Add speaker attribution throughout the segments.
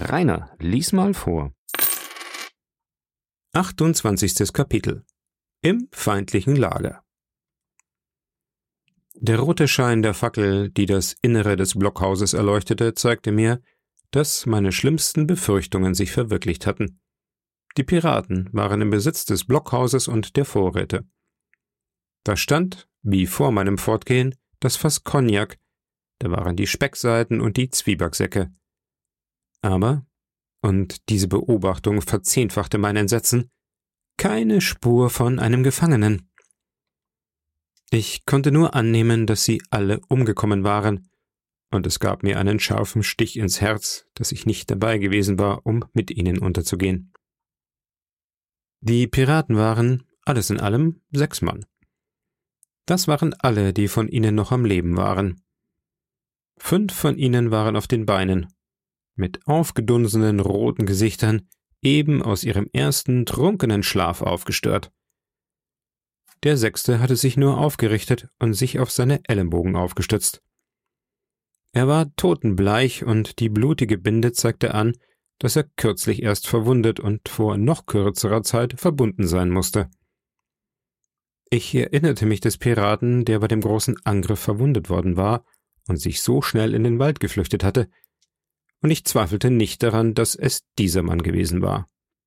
Speaker 1: Rainer, lies mal vor. 28. Kapitel. Im feindlichen Lager. Der rote Schein der Fackel, die das Innere des Blockhauses erleuchtete, zeigte mir, dass meine schlimmsten Befürchtungen sich verwirklicht hatten. Die Piraten waren im Besitz des Blockhauses und der Vorräte. Da stand, wie vor meinem Fortgehen, das Fass Cognac, da waren die Speckseiten und die Zwiebacksäcke. Aber, und diese Beobachtung verzehnfachte mein Entsetzen, keine Spur von einem Gefangenen. Ich konnte nur annehmen, dass sie alle umgekommen waren, und es gab mir einen scharfen Stich ins Herz, dass ich nicht dabei gewesen war, um mit ihnen unterzugehen. Die Piraten waren, alles in allem, 6 Mann. Das waren alle, die von ihnen noch am Leben waren. 5 von ihnen waren auf den Beinen, mit aufgedunsenen roten Gesichtern, eben aus ihrem ersten trunkenen Schlaf aufgestört. Der 6. hatte sich nur aufgerichtet und sich auf seine Ellenbogen aufgestützt. Er war totenbleich und die blutige Binde zeigte an, dass er kürzlich erst verwundet und vor noch kürzerer Zeit verbunden sein musste. Ich erinnerte mich des Piraten, der bei dem großen Angriff verwundet worden war und sich so schnell in den Wald geflüchtet hatte, und ich zweifelte nicht daran, dass es dieser Mann gewesen war.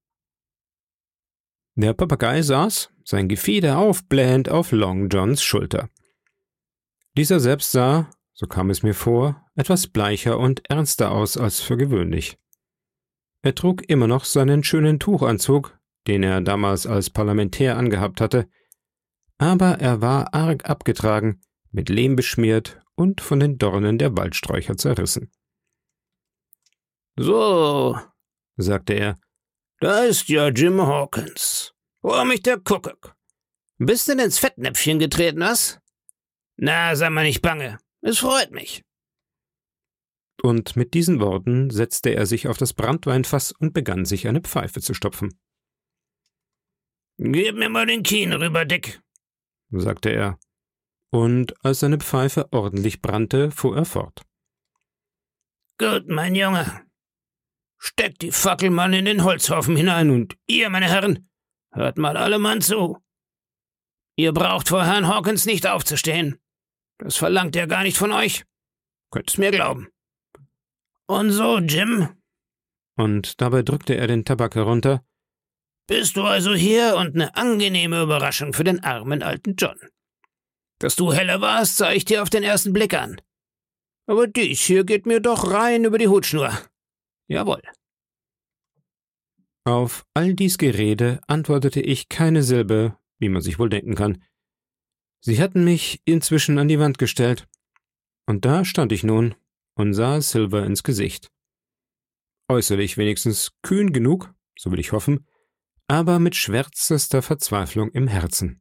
Speaker 1: Der Papagei saß, sein Gefieder aufblähend, auf Long Johns Schulter. Dieser selbst sah, so kam es mir vor, etwas bleicher und ernster aus als für gewöhnlich. Er trug immer noch seinen schönen Tuchanzug, den er damals als Parlamentär angehabt hatte, aber er war arg abgetragen, mit Lehm beschmiert und von den Dornen der Waldsträucher zerrissen.
Speaker 2: »So«, sagte er, »da ist ja Jim Hawkins. Hol mich der Kuckuck. Bist denn ins Fettnäpfchen getreten, was? Na, sei mal nicht bange. Es freut mich.«
Speaker 1: Und mit diesen Worten setzte er sich auf das Branntweinfass und begann sich eine Pfeife zu stopfen.
Speaker 2: »Gib mir mal den Kien rüber, Dick«, sagte er.
Speaker 1: Und als seine Pfeife ordentlich brannte, fuhr er fort.
Speaker 2: »Gut, mein Junge. Steckt die Fackel mal in den Holzhaufen hinein und ihr, meine Herren, hört mal alle Mann zu. Ihr braucht vor Herrn Hawkins nicht aufzustehen. Das verlangt er gar nicht von euch. Könnt es mir glauben. Und so, Jim«,
Speaker 1: und dabei drückte er den Tabak herunter,
Speaker 2: »bist du also hier und eine angenehme Überraschung für den armen alten John. Dass du heller warst, sah ich dir auf den ersten Blick an. Aber dies hier geht mir doch rein über die Hutschnur. Jawohl.«
Speaker 1: Auf all dies Gerede antwortete ich keine Silbe, wie man sich wohl denken kann. Sie hatten mich inzwischen an die Wand gestellt, und da stand ich nun und sah Silver ins Gesicht. Äußerlich wenigstens kühn genug, so will ich hoffen, aber mit schwärzester Verzweiflung im Herzen.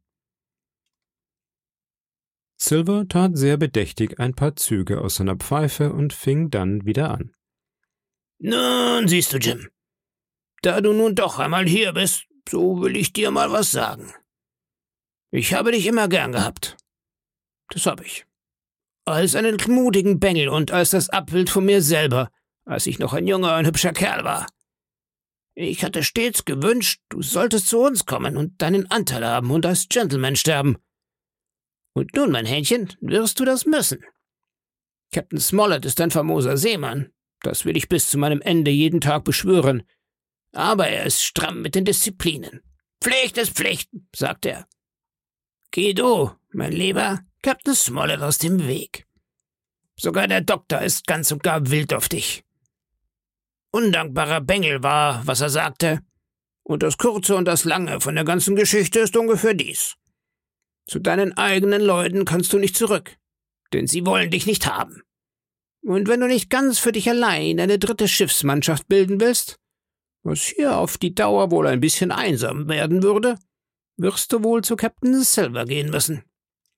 Speaker 1: Silver tat sehr bedächtig ein paar Züge aus seiner Pfeife und fing dann wieder an.
Speaker 2: »Nun, siehst du, Jim, da du nun doch einmal hier bist, so will ich dir mal was sagen. Ich habe dich immer gern gehabt. Das habe ich. Als einen mutigen Bengel und als das Abbild von mir selber, als ich noch ein junger und hübscher Kerl war. Ich hatte stets gewünscht, du solltest zu uns kommen und deinen Anteil haben und als Gentleman sterben. Und nun, mein Hähnchen, wirst du das müssen. Captain Smollett ist ein famoser Seemann. Das will ich bis zu meinem Ende jeden Tag beschwören. Aber er ist stramm mit den Disziplinen. Pflicht ist Pflicht, sagt er. Geh du, mein Lieber, Captain Smollett aus dem Weg. Sogar der Doktor ist ganz und gar wild auf dich. Undankbarer Bengel war, was er sagte. Und das Kurze und das Lange von der ganzen Geschichte ist ungefähr dies. Zu deinen eigenen Leuten kannst du nicht zurück, denn sie wollen dich nicht haben. Und wenn du nicht ganz für dich allein eine 3. Schiffsmannschaft bilden willst, was hier auf die Dauer wohl ein bisschen einsam werden würde, wirst du wohl zu Captain Silver gehen müssen.«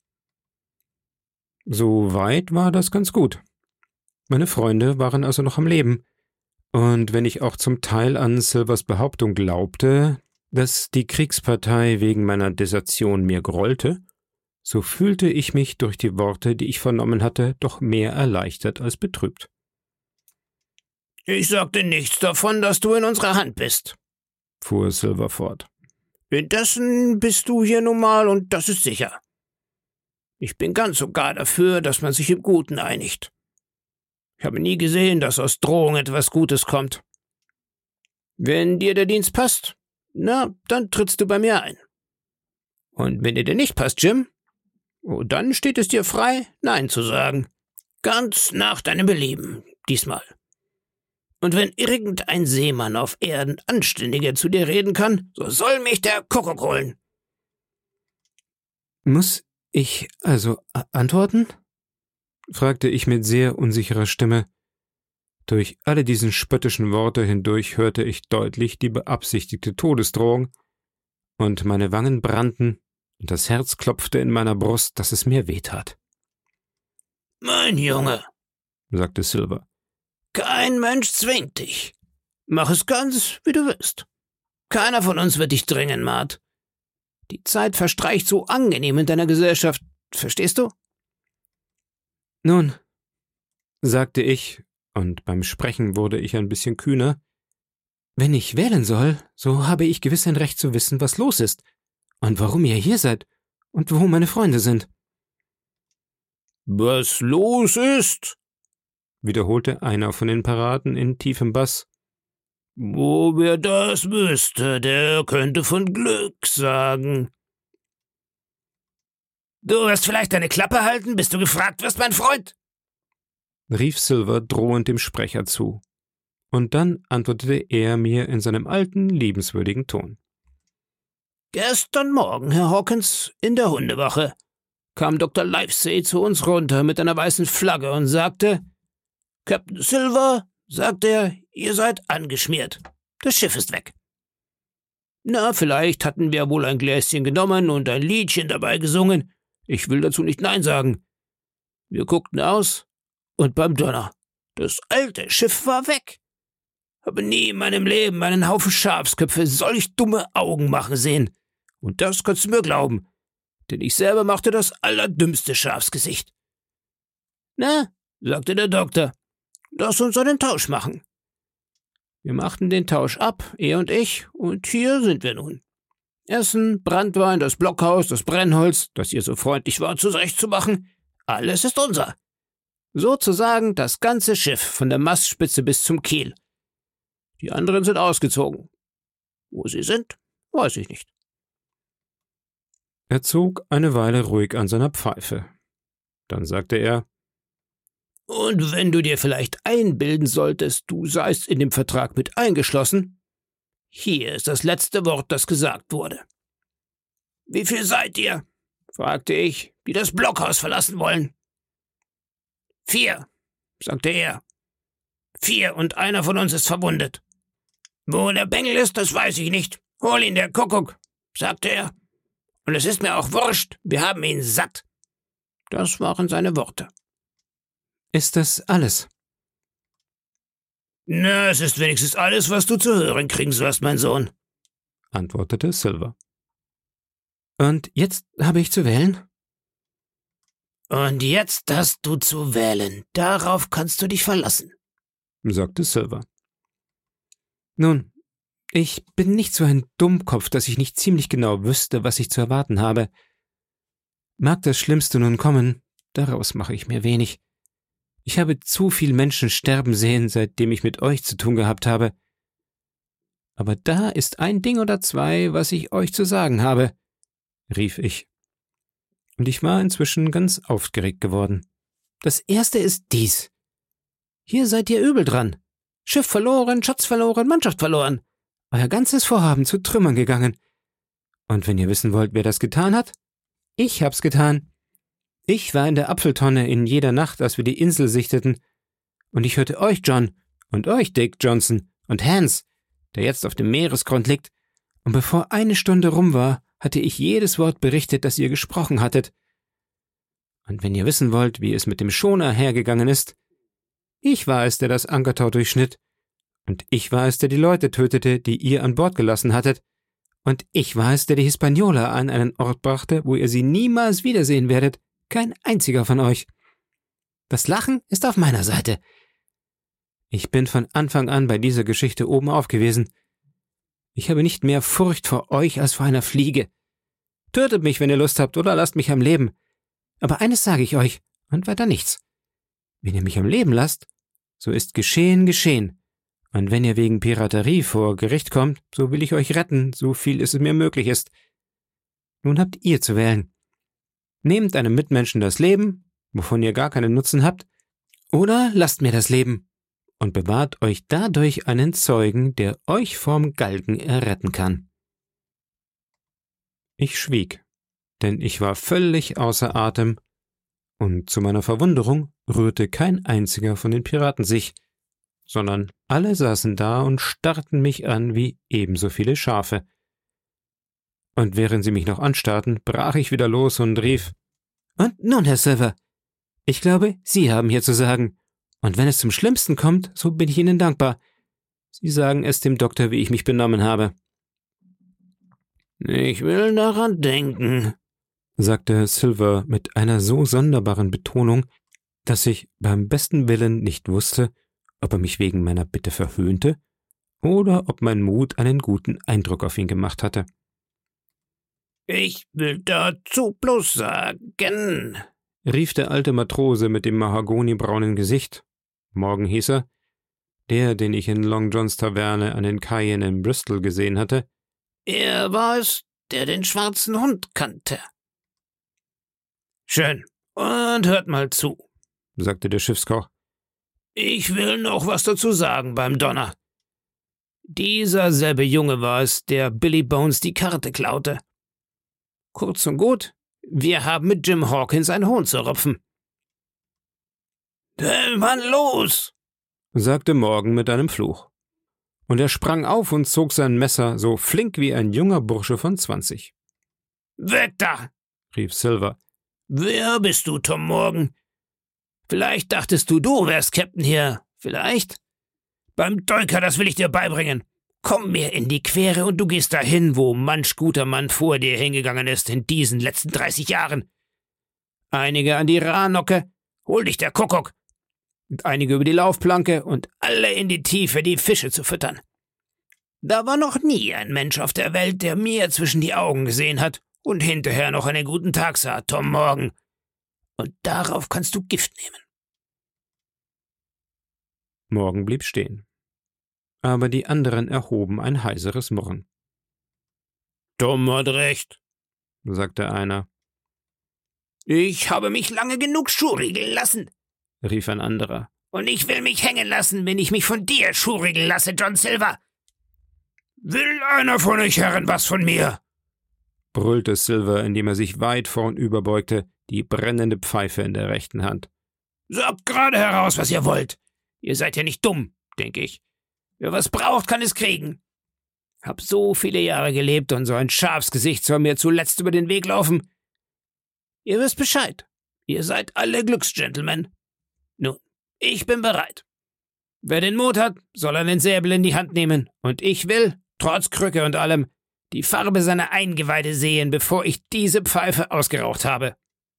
Speaker 1: So weit war das ganz gut. Meine Freunde waren also noch am Leben, und wenn ich auch zum Teil an Silvers Behauptung glaubte, dass die Kriegspartei wegen meiner Desertion mir grollte, so fühlte ich mich durch die Worte, die ich vernommen hatte, doch mehr erleichtert als betrübt.
Speaker 2: »Ich sagte nichts davon, dass du in unserer Hand bist«,
Speaker 1: fuhr Silver fort.
Speaker 2: »Indessen bist du hier nun mal, und das ist sicher. Ich bin ganz und gar dafür, dass man sich im Guten einigt. Ich habe nie gesehen, dass aus Drohung etwas Gutes kommt. Wenn dir der Dienst passt, na, dann trittst du bei mir ein. Und wenn dir der nicht passt, Jim, oh, dann steht es dir frei, Nein zu sagen. Ganz nach deinem Belieben, diesmal. Und wenn irgendein Seemann auf Erden anständiger zu dir reden kann, so soll mich der Kuckuck holen.«
Speaker 1: »Muss ich also antworten?« fragte ich mit sehr unsicherer Stimme. Durch alle diesen spöttischen Worte hindurch hörte ich deutlich die beabsichtigte Todesdrohung, und meine Wangen brannten, und das Herz klopfte in meiner Brust, dass es mir wehtat.
Speaker 2: »Mein Junge«, sagte Silver, »kein Mensch zwingt dich. Mach es ganz, wie du willst. Keiner von uns wird dich drängen, Mart. Die Zeit verstreicht so angenehm in deiner Gesellschaft, verstehst du?«
Speaker 1: »Nun«, sagte ich, und beim Sprechen wurde ich ein bisschen kühner, »wenn ich wählen soll, so habe ich gewiss ein Recht zu wissen, was los ist, und warum ihr hier seid, und wo meine Freunde sind.«
Speaker 2: »Was los ist?«,
Speaker 1: wiederholte einer von den Piraten in tiefem Bass.
Speaker 2: »Wo wer das wüsste, der könnte von Glück sagen.« »Du wirst vielleicht deine Klappe halten, bis du gefragt wirst, mein Freund?«
Speaker 1: rief Silver drohend dem Sprecher zu. Und dann antwortete er mir in seinem alten, liebenswürdigen Ton.
Speaker 2: »Gestern Morgen, Herr Hawkins, in der Hundewache, kam Dr. Livesey zu uns runter mit einer weißen Flagge und sagte, »Captain Silver«, sagte er, »ihr seid angeschmiert. Das Schiff ist weg.« Na, vielleicht hatten wir wohl ein Gläschen genommen und ein Liedchen dabei gesungen. Ich will dazu nicht Nein sagen. Wir guckten aus, und beim Donner, das alte Schiff war weg. Habe nie in meinem Leben einen Haufen Schafsköpfe solch dumme Augen machen sehen. Und das kannst du mir glauben, denn ich selber machte das allerdümmste Schafsgesicht. »Na«, sagte der Doktor, »lass uns einen Tausch machen.« Wir machten den Tausch ab, er und ich, und hier sind wir nun. Essen, Branntwein, das Blockhaus, das Brennholz, das ihr so freundlich war, zurechtzumachen, alles ist unser. Sozusagen das ganze Schiff, von der Mastspitze bis zum Kiel. Die anderen sind ausgezogen. Wo sie sind, weiß ich nicht.«
Speaker 1: Er zog eine Weile ruhig an seiner Pfeife. Dann sagte er,
Speaker 2: »Und wenn du dir vielleicht einbilden solltest, du seist in dem Vertrag mit eingeschlossen, hier ist das letzte Wort, das gesagt wurde.« »Wie viel seid ihr?«, fragte ich, »die das Blockhaus verlassen wollen?« »4«, sagte er. »4 und einer von uns ist verwundet. Wo der Bengel ist, das weiß ich nicht. Hol ihn, der Kuckuck«, sagte er. »Und es ist mir auch wurscht, wir haben ihn satt.« Das waren seine Worte.
Speaker 1: »Ist das alles?«
Speaker 2: »Na, es ist wenigstens alles, was du zu hören kriegen sollst, mein Sohn«,
Speaker 1: antwortete Silver. »Und jetzt habe ich zu wählen?«
Speaker 2: »Und jetzt hast du zu wählen. Darauf kannst du dich verlassen«,
Speaker 1: sagte Silver. »Nun, ich bin nicht so ein Dummkopf, dass ich nicht ziemlich genau wüsste, was ich zu erwarten habe. Mag das Schlimmste nun kommen, daraus mache ich mir wenig. Ich habe zu viel Menschen sterben sehen, seitdem ich mit euch zu tun gehabt habe. Aber da ist ein Ding oder zwei, was ich euch zu sagen habe«, rief ich. Und ich war inzwischen ganz aufgeregt geworden. »Das erste ist dies. Hier seid ihr übel dran. Schiff verloren, Schatz verloren, Mannschaft verloren. Euer ganzes Vorhaben zu Trümmern gegangen. Und wenn ihr wissen wollt, wer das getan hat? Ich hab's getan. Ich war in der Apfeltonne in jeder Nacht, als wir die Insel sichteten. Und ich hörte euch, John, und euch, Dick Johnson, und Hans, der jetzt auf dem Meeresgrund liegt. Und bevor eine Stunde rum war, hatte ich jedes Wort berichtet, das ihr gesprochen hattet. Und wenn ihr wissen wollt, wie es mit dem Schoner hergegangen ist, ich war es, der das Ankertau durchschnitt. Und ich war es, der die Leute tötete, die ihr an Bord gelassen hattet. Und ich war es, der die Hispaniola an einen Ort brachte, wo ihr sie niemals wiedersehen werdet. Kein einziger von euch. Das Lachen ist auf meiner Seite. Ich bin von Anfang an bei dieser Geschichte oben auf gewesen. Ich habe nicht mehr Furcht vor euch als vor einer Fliege. Tötet mich, wenn ihr Lust habt, oder lasst mich am Leben. Aber eines sage ich euch, und weiter nichts. Wenn ihr mich am Leben lasst, so ist geschehen, geschehen. Und wenn ihr wegen Piraterie vor Gericht kommt, so will ich euch retten, so viel es mir möglich ist. Nun habt ihr zu wählen. Nehmt einem Mitmenschen das Leben, wovon ihr gar keinen Nutzen habt, oder lasst mir das Leben und bewahrt euch dadurch einen Zeugen, der euch vorm Galgen erretten kann. Ich schwieg, denn ich war völlig außer Atem, und zu meiner Verwunderung rührte kein einziger von den Piraten sich, sondern alle saßen da und starrten mich an wie ebenso viele Schafe. Und während sie mich noch anstarrten, brach ich wieder los und rief: »Und nun, Herr Silver, ich glaube, Sie haben hier zu sagen. Und wenn es zum Schlimmsten kommt, so bin ich Ihnen dankbar. Sie sagen es dem Doktor, wie ich mich benommen habe.«
Speaker 2: »Ich will daran denken«,
Speaker 1: sagte Silver mit einer so sonderbaren Betonung, dass ich beim besten Willen nicht wusste, ob er mich wegen meiner Bitte verhöhnte oder ob mein Mut einen guten Eindruck auf ihn gemacht hatte.
Speaker 2: »Ich will dazu bloß sagen«,
Speaker 1: rief der alte Matrose mit dem mahagonibraunen Gesicht. Morgan hieß er, der, den ich in Long Johns Taverne an den Kaien in Bristol gesehen hatte.
Speaker 2: »Er war es, der den schwarzen Hund kannte.« »Schön, und hört mal zu«,
Speaker 1: sagte der Schiffskoch.
Speaker 2: »Ich will noch was dazu sagen beim Donner. Dieser selbe Junge war es, der Billy Bones die Karte klaute. Kurz und gut, wir haben mit Jim Hawkins ein Huhn zu rupfen.« »Mann, los«,
Speaker 1: sagte Morgan mit einem Fluch. Und er sprang auf und zog sein Messer so flink wie ein junger Bursche von 20.
Speaker 2: »Weg da«,
Speaker 1: rief Silver.
Speaker 2: »Wer bist du, Tom Morgan? Vielleicht dachtest du wärst Captain hier. Vielleicht? Beim Deuker, das will ich dir beibringen. Komm mir in die Quere und du gehst dahin, wo manch guter Mann vor dir hingegangen ist in diesen letzten 30 Jahren. Einige an die Rahnocke, hol dich der Kuckuck, und einige über die Laufplanke und alle in die Tiefe, die Fische zu füttern. Da war noch nie ein Mensch auf der Welt, der mir zwischen die Augen gesehen hat und hinterher noch einen guten Tag sah, Tom Morgan. Und darauf kannst du Gift nehmen.«
Speaker 1: Morgan blieb stehen. Aber die anderen erhoben ein heiseres Murren.
Speaker 2: »Tom hat recht«, sagte einer. »Ich habe mich lange genug schuhriegeln lassen«, rief ein anderer. »Und ich will mich hängen lassen, wenn ich mich von dir schuhriegeln lasse, John Silver.« »Will einer von euch Herren was von mir?«
Speaker 1: brüllte Silver, indem er sich weit vornüber beugte, die brennende Pfeife in der rechten Hand.
Speaker 2: »Sagt gerade heraus, was ihr wollt. Ihr seid ja nicht dumm, denke ich. Wer was braucht, kann es kriegen. Hab so viele Jahre gelebt und so ein Schafsgesicht soll mir zuletzt über den Weg laufen. Ihr wisst Bescheid. Ihr seid alle Glücksgentlemen. Nun, ich bin bereit. Wer den Mut hat, soll er den Säbel in die Hand nehmen, und ich will, trotz Krücke und allem, die Farbe seiner Eingeweide sehen, bevor ich diese Pfeife ausgeraucht habe.«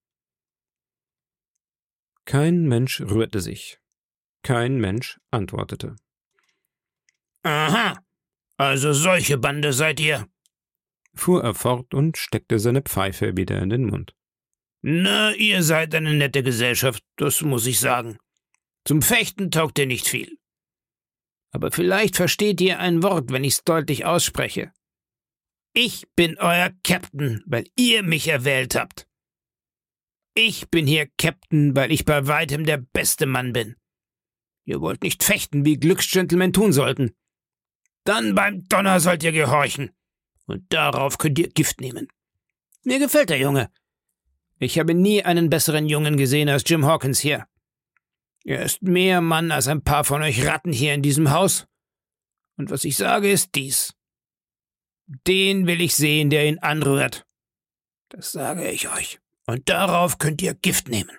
Speaker 1: Kein Mensch rührte sich. Kein Mensch antwortete.
Speaker 2: »Aha, also solche Bande seid ihr«,
Speaker 1: fuhr er fort und steckte seine Pfeife wieder in den Mund.
Speaker 2: »Na, ihr seid eine nette Gesellschaft, das muss ich sagen. Zum Fechten taugt ihr nicht viel. Aber vielleicht versteht ihr ein Wort, wenn ich's deutlich ausspreche. Ich bin euer Captain, weil ihr mich erwählt habt. Ich bin hier Captain, weil ich bei weitem der beste Mann bin. Ihr wollt nicht fechten, wie Glücksgentlemen tun sollten. Dann beim Donner sollt ihr gehorchen. Und darauf könnt ihr Gift nehmen. Mir gefällt der Junge. Ich habe nie einen besseren Jungen gesehen als Jim Hawkins hier. Er ist mehr Mann als ein paar von euch Ratten hier in diesem Haus. Und was ich sage, ist dies. Den will ich sehen, der ihn anrührt. Das sage ich euch. Und darauf könnt ihr Gift nehmen.«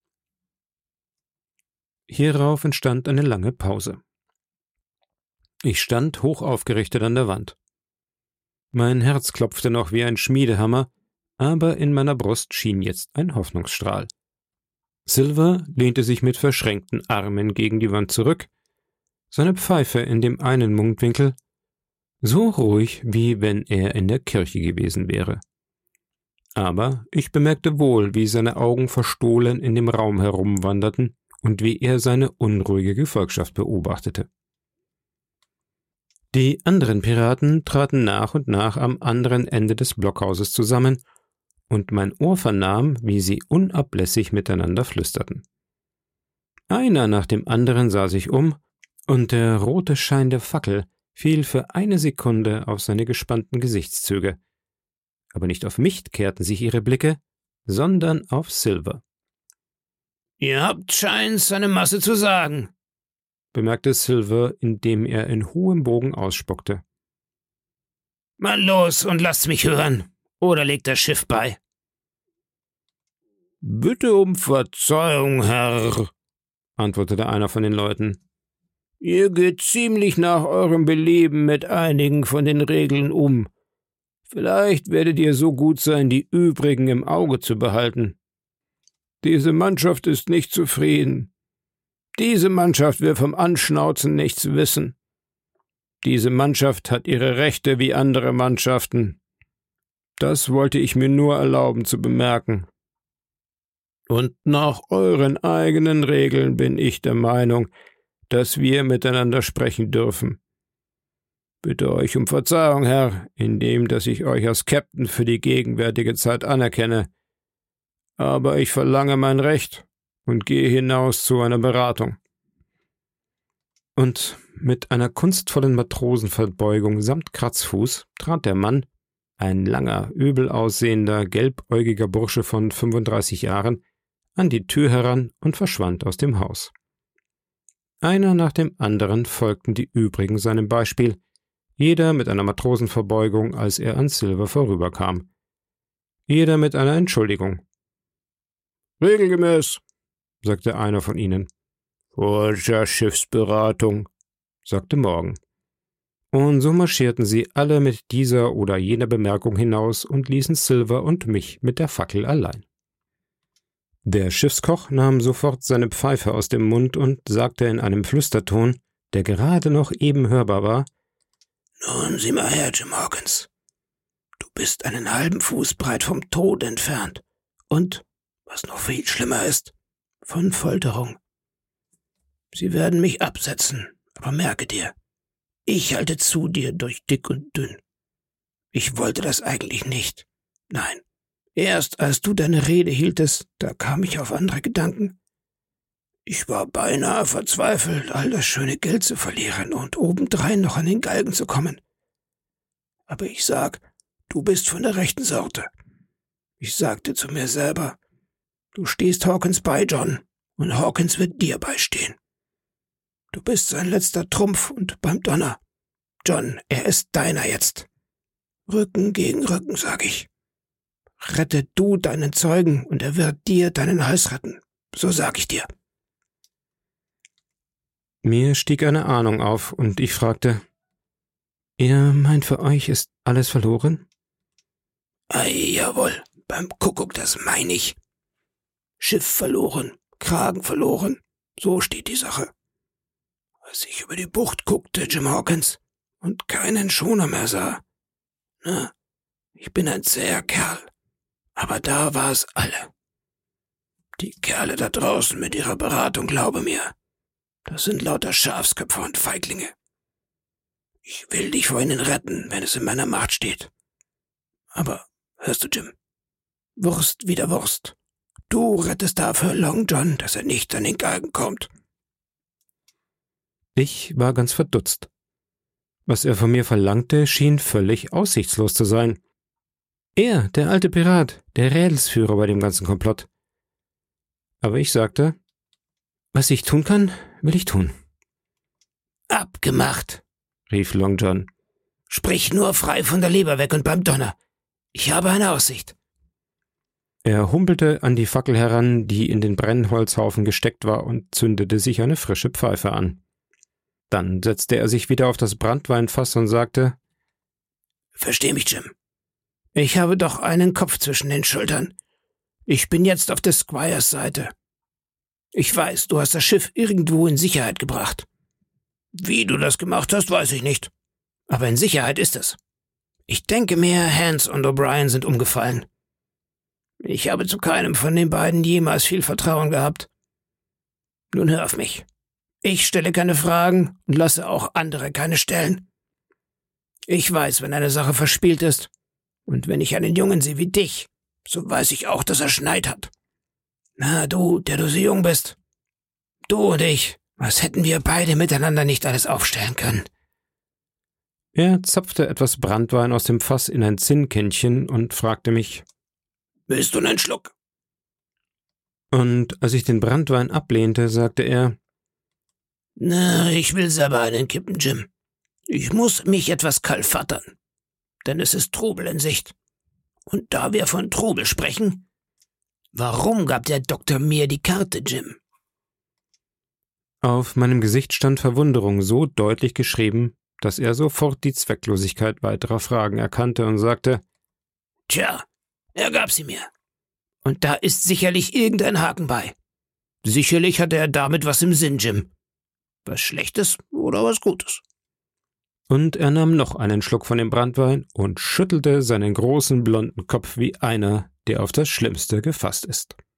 Speaker 1: Hierauf entstand eine lange Pause. Ich stand hoch aufgerichtet an der Wand. Mein Herz klopfte noch wie ein Schmiedehammer, aber in meiner Brust schien jetzt ein Hoffnungsstrahl. Silver lehnte sich mit verschränkten Armen gegen die Wand zurück, seine Pfeife in dem einen Mundwinkel, so ruhig, wie wenn er in der Kirche gewesen wäre. Aber ich bemerkte wohl, wie seine Augen verstohlen in dem Raum herumwanderten und wie er seine unruhige Gefolgschaft beobachtete. Die anderen Piraten traten nach und nach am anderen Ende des Blockhauses zusammen, und mein Ohr vernahm, wie sie unablässig miteinander flüsterten. Einer nach dem anderen sah sich um, und der rote Schein der Fackel fiel für eine Sekunde auf seine gespannten Gesichtszüge. Aber nicht auf mich kehrten sich ihre Blicke, sondern auf Silver.
Speaker 2: »Ihr habt scheint's eine Masse zu sagen«,
Speaker 1: bemerkte Silver, indem er in hohem Bogen ausspuckte.
Speaker 2: »Mal los und lasst mich hören, oder legt das Schiff bei.«
Speaker 3: »Bitte um Verzeihung, Herr«, antwortete einer von den Leuten. »Ihr geht ziemlich nach eurem Belieben mit einigen von den Regeln um. Vielleicht werdet ihr so gut sein, die übrigen im Auge zu behalten. Diese Mannschaft ist nicht zufrieden. Diese Mannschaft will vom Anschnauzen nichts wissen. Diese Mannschaft hat ihre Rechte wie andere Mannschaften. Das wollte ich mir nur erlauben zu bemerken. Und nach euren eigenen Regeln bin ich der Meinung, dass wir miteinander sprechen dürfen. Bitte euch um Verzeihung, Herr, indem dass ich euch als Captain für die gegenwärtige Zeit anerkenne. Aber ich verlange mein Recht und gehe hinaus zu einer Beratung.«
Speaker 1: Und mit einer kunstvollen Matrosenverbeugung samt Kratzfuß trat der Mann, ein langer, übel aussehender, gelbäugiger Bursche von 35 Jahren, an die Tür heran und verschwand aus dem Haus. Einer nach dem anderen folgten die übrigen seinem Beispiel, jeder mit einer Matrosenverbeugung, als er an Silver vorüberkam. Jeder mit einer Entschuldigung.
Speaker 3: »Regelgemäß«, sagte einer von ihnen.
Speaker 2: »Vor der Schiffsberatung«,
Speaker 1: sagte Morgan. Und so marschierten sie alle mit dieser oder jener Bemerkung hinaus und ließen Silver und mich mit der Fackel allein. Der Schiffskoch nahm sofort seine Pfeife aus dem Mund und sagte in einem Flüsterton, der gerade noch eben hörbar war:
Speaker 2: »Nun sieh mal her, Jim Hawkins. Du bist einen halben Fuß breit vom Tod entfernt und, was noch viel schlimmer ist, von Folterung. Sie werden mich absetzen, aber merke dir, ich halte zu dir durch dick und dünn. Ich wollte das eigentlich nicht. Nein, erst als du deine Rede hieltest, da kam ich auf andere Gedanken. Ich war beinahe verzweifelt, all das schöne Geld zu verlieren und obendrein noch an den Galgen zu kommen. Aber ich sag, du bist von der rechten Sorte. Ich sagte zu mir selber, du stehst Hawkins bei, John, und Hawkins wird dir beistehen. Du bist sein letzter Trumpf und beim Donner. John, er ist deiner jetzt. Rücken gegen Rücken, sag ich. Rette du deinen Zeugen und er wird dir deinen Hals retten. So sag ich dir.«
Speaker 1: Mir stieg eine Ahnung auf und ich fragte: »Ihr meint, für euch ist alles verloren?«
Speaker 2: »Ei, jawohl, beim Kuckuck, das mein ich. Schiff verloren, Kragen verloren, so steht die Sache. Als ich über die Bucht guckte, Jim Hawkins, und keinen Schoner mehr sah. Na, ich bin ein zäher Kerl, aber da war es alle. Die Kerle da draußen mit ihrer Beratung, glaube mir, das sind lauter Schafsköpfe und Feiglinge. Ich will dich vor ihnen retten, wenn es in meiner Macht steht. Aber, hörst du, Jim, Wurst wieder Wurst. Du rettest dafür Long John, dass er nicht an den Galgen kommt.«
Speaker 1: Ich war ganz verdutzt. Was er von mir verlangte, schien völlig aussichtslos zu sein. Er, der alte Pirat, der Rädelsführer bei dem ganzen Komplott. Aber ich sagte: »Was ich tun kann, will ich tun.«
Speaker 2: »Abgemacht«,
Speaker 1: rief Long John.
Speaker 2: »Sprich nur frei von der Leber weg und beim Donner. Ich habe eine Aussicht.«
Speaker 1: Er humpelte an die Fackel heran, die in den Brennholzhaufen gesteckt war, und zündete sich eine frische Pfeife an. Dann setzte er sich wieder auf das Branntweinfass und sagte:
Speaker 2: »Versteh mich, Jim. Ich habe doch einen Kopf zwischen den Schultern. Ich bin jetzt auf der Squires Seite. Ich weiß, du hast das Schiff irgendwo in Sicherheit gebracht. Wie du das gemacht hast, weiß ich nicht. Aber in Sicherheit ist es. Ich denke mir, Hans und O'Brien sind umgefallen. Ich habe zu keinem von den beiden jemals viel Vertrauen gehabt. Nun hör auf mich. Ich stelle keine Fragen und lasse auch andere keine stellen. Ich weiß, wenn eine Sache verspielt ist. Und wenn ich einen Jungen sehe wie dich, so weiß ich auch, dass er Schneid hat. Na, du, der du so jung bist. Du und ich, was hätten wir beide miteinander nicht alles aufstellen können?
Speaker 1: Er zapfte etwas Branntwein aus dem Fass in ein Zinnkännchen und fragte mich:
Speaker 2: Willst du einen Schluck?
Speaker 1: Und als ich den Branntwein ablehnte, sagte er:
Speaker 2: Na, ich will selber einen kippen, Jim. Ich muss mich etwas kalfattern, denn es ist Trubel in Sicht. Und da wir von Trubel sprechen, warum gab der Doktor mir die Karte, Jim?
Speaker 1: Auf meinem Gesicht stand Verwunderung so deutlich geschrieben, dass er sofort die Zwecklosigkeit weiterer Fragen erkannte und sagte:
Speaker 2: Tja, er gab sie mir. Und da ist sicherlich irgendein Haken bei. Sicherlich hatte er damit was im Sinn, Jim. Was Schlechtes oder was Gutes.
Speaker 1: Und er nahm noch einen Schluck von dem Branntwein und schüttelte seinen großen blonden Kopf wie einer, der auf das Schlimmste gefasst ist.